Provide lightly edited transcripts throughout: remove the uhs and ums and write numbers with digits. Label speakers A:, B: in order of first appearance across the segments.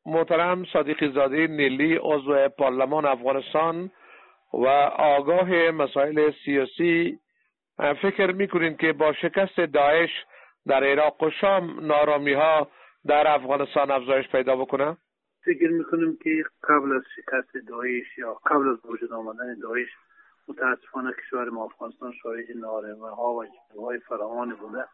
A: محترم صادقی زاده نیلی، عضو پارلمان افغانستان و آگاه مسائل سیاسی، فکر میکنین که با شکست داعش در عراق و شام نارامی ها در افغانستان افزایش پیدا بکنه؟
B: فکر میکنیم که قبل از شکست داعش یا قبل از وجود آمدن داعش متاسفانه کشور ما افغانستان شاهد نارمی ها و جنگ‌های فراوانی بوده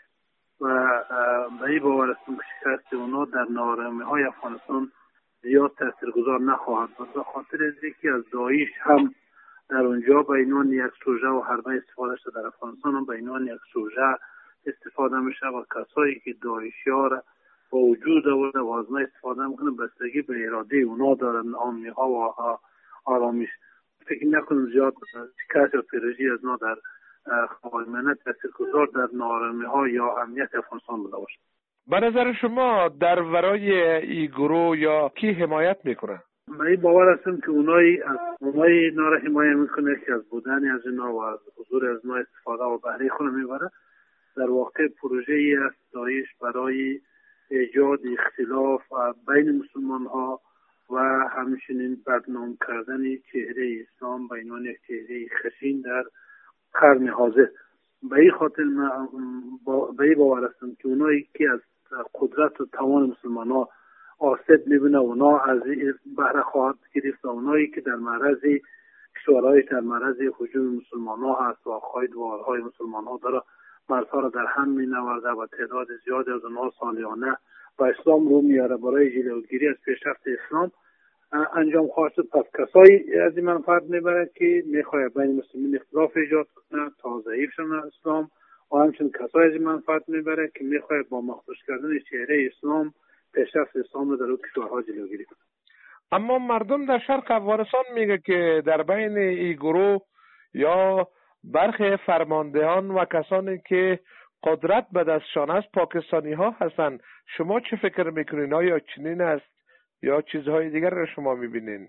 B: و به این باور هستم که شکست اونا در نارمی های افغانستان زیاد تاثیرگذار نخواهد بود، به خاطر از اینکه از داعش هم در اونجا به عنوان یک سوژه و حربه استفاده شده، در افغانستان هم به عنوان یک سوژه استفاده میشه و کسایی که داعشی‌ها را با وجود آورده و از ما استفاده میکنه بستگی به اراده اونا دارن، آمنی ها و آرامیش. فکر نکنم زیاد شکست یا پیروزی از ما در خواهیمانه تاثیرگذار در نارمی ها یا امنیت افغانستان بوده باشه.
A: به نظر شما در ورای این گروه یا کی حمایت میکنه؟
B: من این باور هستم که اونایی اینا را حمایت میکنه که از بودن از اینا و از حضور از اینا استفاده و بهره خود میبره. در واقع پروژه ای است داعش برای ایجاد اختلاف بین مسلمان ها و همچنین بدنام کردن چهره اسلام به عنوان یک چهره خشن در قرن حاضر. به این خاطر من به این باور هستم که اونایی که از قدرت و توان مسلمان ها آسیب میبینه اونا از بهره خواهد گرفت و اونایی که در معرض کشورهای در معرض هجوم مسلمان ها هست و خواهد وارهای مسلمان ها داره مرزها را در هم می نورده و تعداد زیادی از اونها سالیانه و اسلام رو میاره برای جلوگیری از پیشرفت اسلام انجام خواهد شد. پس کسایی از این منفعت میبره که میخواد بین مسلمین اختلاف ایجاد کنه تا ضعیف شدن اسلام و همچنین کسایی از این منفعت میبره که میخواد با مخدوش کردن چهره اسلام پیشرفت اسلام رو در اون کشورها جلوگیری کنه.
A: اما مردم در شرق افغانستان میگه که در بین این گروه یا برخی فرماندهان و کسانی که قدرت به دستشان است پاکستانی ها هستند. شما چه فکر میکنین؟ آیا چنین است یا چیزهای دیگر را شما میبینین؟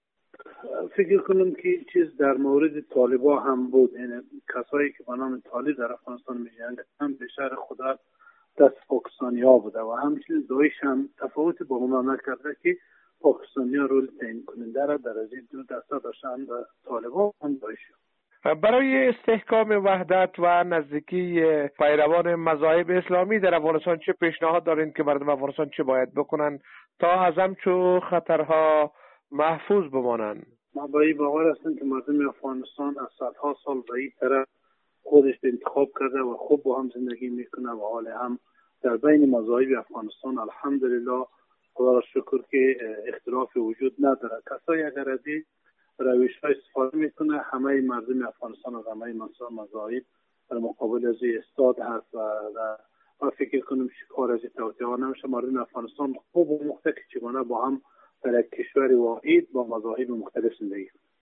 B: فکر کنم که چیز در مورد طالبا هم بود، یعنی کسایی که به نام طالب در افغانستان میجنگند هم به شهر خدا دست پاکستانی ها بوده و همچنین داعش هم تفاوت با اونا نکرده که پاکستانی ها رول تعیین کننده را در از این دو دسته داشتن و طالبا هم داعش.
A: برای استحکام وحدت و نزدیکی پیروان مذاهب اسلامی در افغانستان چه پیشنهاد دارین که مردم افغانستان چه باید بکنن تا از همچو خطرها محفوظ بمانند؟
B: ما با این باور هستیم که مردم افغانستان از صدها سال به این طرف خودش انتخاب کرده و خوب با هم زندگی میکنه و حال هم در بین مذاهب افغانستان الحمدلله خدا را شکر که اختلاف وجود نداره. کسایی اگر از این روش ها استفاده میکنه همه مردم افغانستان و همه مذاهب در مقابل از استاد هست و فکر کنم کار از توطئه نمیشه. مردم افغانستان خوب و مخته که چگونه با هم در یک کشور واحد با مذاهب مختلف زندگی